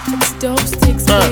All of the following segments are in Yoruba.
Dope sticks, baby.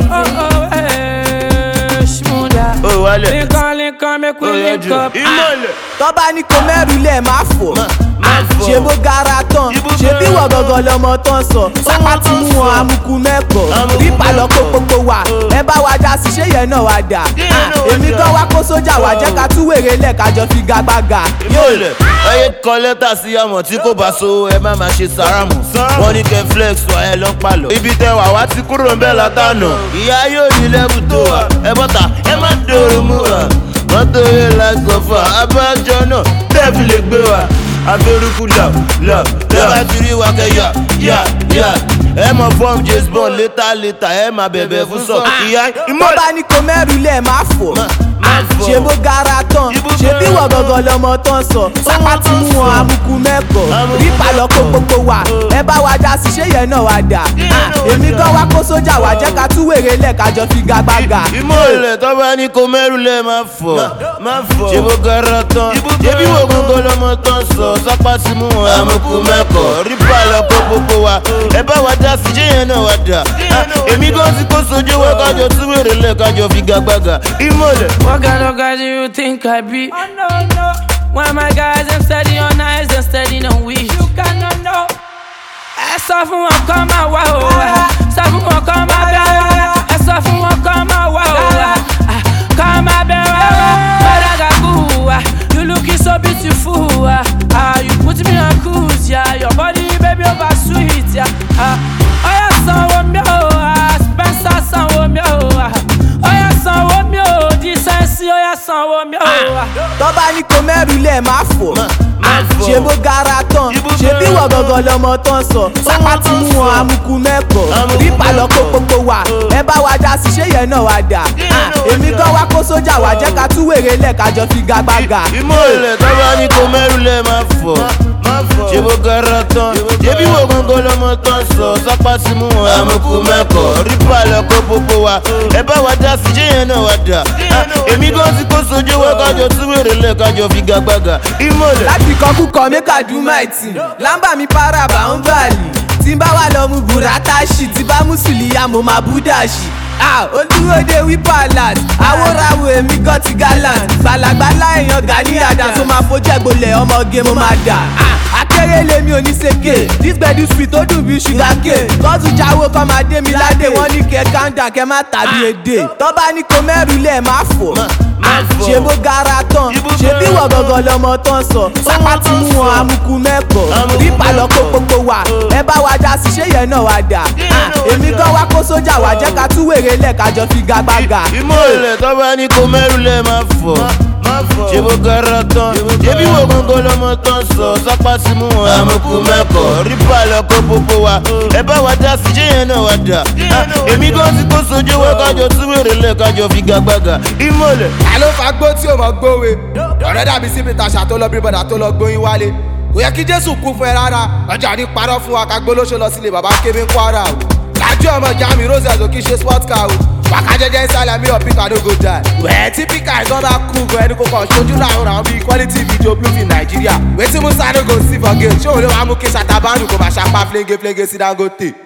Shmuda. Oh, wale. Link on, make we link up. Tọ́ba ní kò mẹ́rù lẹ̀ máa fò. Ṣé bó gara tán? Ṣé bí wọ́n gangan lọmọ tán sọ? Sápá ti mú wọn amúkú mẹ́kọ̀ọ́. Rípa lọ kó gbogbo wa. Ẹ bá wa dá sí ṣé yẹn náà wá dà. Èmi gan wá kó sójà wá jẹ́ ká tú wèrè lẹ̀ kájọ fi gagbága. Yóòlẹ̀ ẹyẹ kọ lẹ́tà sí àmọ̀ tí kò bá so ẹ má máa ṣe sàrámù. Wọ́n ní kẹ́ flex wà ẹ lọ́ pàlọ́. Ibi tẹ wà ti kúrò ń bẹ̀ látànà. Ìyá yóò ní lẹ́bù tó wà. Ẹ bọ́ta ẹ má dòrò mú wa. Mọ́tò yẹn la sọ̀fà abájọ náà tẹ́ẹ̀fì lè gbé wa. Abẹ́rùkú lọ tẹ́wá ti rí wa kẹ́ yà. Ẹ mọ fọ́ọ̀mù James Bond létà ẹ má bẹ̀bẹ̀ fún sọ. Ìyá ìmọ̀lẹ̀. Tọ́ba ní kò mẹ́rù lẹ̀ máa fò. Ṣé bó gara tán? Ṣé bí wọ́n gangan lọmọ tán sọ? Sápá ti mú wọn amúkú mẹ́kọ̀ọ́. Rípa lọ kó gbogbo wa. Ẹ bá wa dá sí ṣé yẹn náà wá dà. Èmi gan wá kó sójà wá jẹ́ ká tú wèrè lẹ̀ kájọ fi gagbága. Ìmọ̀lẹ̀ tọ́ba ní kò mẹ́rù lẹ̀ máa fọ̀. Ṣé bó gara tán? Ṣé bí wọ́n gangan lọmọ tán sọ? Sápá ti mú wọn amúkú mẹ́kọ̀ọ́. Rípa lọ kó gbogbo wa. Ẹ bá wa dá sí ṣé yẹn náà wá dà. Èmi gan ti kó sojú wa kájọ tú wèrè lẹ̀ kájọ fi gagbága. Ìmọ̀lẹ̀. What kind of guy do you think I be? Oh no. When my guys them steady on eyes and steady on weed. You cannot know. I saw from one come my wow. Saw from one come my bell. I saw from one come my wow. Come my bell. You looking so beautiful. You put me on cruise, yeah. Your body, baby, over sweet, yeah. Oh yeah, son, what me Spencer, son, what me oh yeah, son, what me Decency, oh yeah, son, what me Tọ́ba ní kò mẹ́rù lẹ̀ máa fò. Ṣé bó gara tán? Ṣé bí wọ́n gangan lọmọ tán sọ? Sápá ti mú wọn amúkú mẹ́kọ̀ọ́. Rípa lọ kó gbogbo wa. Ẹ bá wa dá sí ṣé yẹn náà wá dà. Èmi gan wá kó sójà wá jẹ́ ká tú wèrè lẹ̀ kájọ fi gagbága. Ìmọ̀lẹ̀ tọ́ba ní kò mẹ́rù lẹ̀ máa fọ̀. Ṣé bó gara tán? Ṣé bí wọ́n gangan lọmọ tán sọ? Sápá ti mú wọn amúkú mẹ́kọ̀ọ́. Rípa lọ kó gbogbo wa. Ẹ bá wa dá sí ṣé yẹn náà wá dà. Èmi gan ti kó sojú wa kájọ tú wèrè lẹ̀ kájọ fi gagbága. Ìmọ̀lẹ̀. Láti kọkúkọ make I do my thing. Lámbà mi para bá ń bàlì. Tí n bá wà lọ mu buratashi. Tí bá mú sùlìyà mo máa búdàṣì. Olúwòde wí palace. Àwòràwò èmi gan ti gallant. Gbàlagbàlá èèyàn Gani Adams tó máa fojú ẹ̀gbọ́lẹ̀ ọmọge mo máa dà. Akérèlé mi ò ní sèké. This gbedu sweet ó dùn bí sugar cane. Kọ́tù jáwó kọ́ máa dé mi ládé. Wọ́n ní kẹ́ kanda kẹ́ má tàbí èdè. Tọ́ba ní kò mẹ́rù lẹ̀ máa fò. Ṣé bó gara tán? Ṣé bí wọ́n gangan lọmọ tán sọ? Sápá ti mú wọn amúkú mẹ́kọ̀ọ́. Rípa lọ kó gbogbo wa. Ẹ bá wa dá sí ṣé yẹn náà wá dà. Èmi gan wá kó sójà wá jẹ́ ká tú wèrè lẹ̀ kájọ fi gagbága. Ìmọ̀lẹ̀ tọ́ba ní kò mẹ́rù lẹ̀ máa fọ̀. Ṣé bó gara tán? Ṣé bí wọ́n gangan lọmọ tán sọ? Sápá ti mú wọn amúkú mẹ́kọ̀ọ́. Rípa lọ kó gbogbo wa. Ẹ bá wa dá sí ṣé yẹn náà wá dà. Èmi gan ti kó sojú wa kájọ tú wèrè lẹ̀ kájọ fi gagbága. Ìmọ̀lẹ̀. Àló fagbó tí o mọ̀ gbówe. Ọ̀rẹ́ dàbí síbi tàṣà tó lọ bí bọ̀dà tó lọ gbóyin wálé. Kò yẹ kí Jésù kú fún ẹ rárá. Ọjà ní parọ́ fún wa ká gbólóṣó lọ sílé bàbá kébé ń Kwara o. Lájú ọmọ ìyá mi Rose ò kí ṣe sport car o. Wákà jẹjẹ ìsàlẹ̀ mi ò píkà no go die. Wẹ̀ẹ́ tí píkà ìsọ́dá kú gan ẹni kò kàn ṣojú láàrún àwọn bíi quality video bluefin Nàìjíríà. Wetin Musa no go see for game. Ṣé òun ló wàá mú kí Ṣàtàbánù kò bá ṣapá flenge sí Dangote?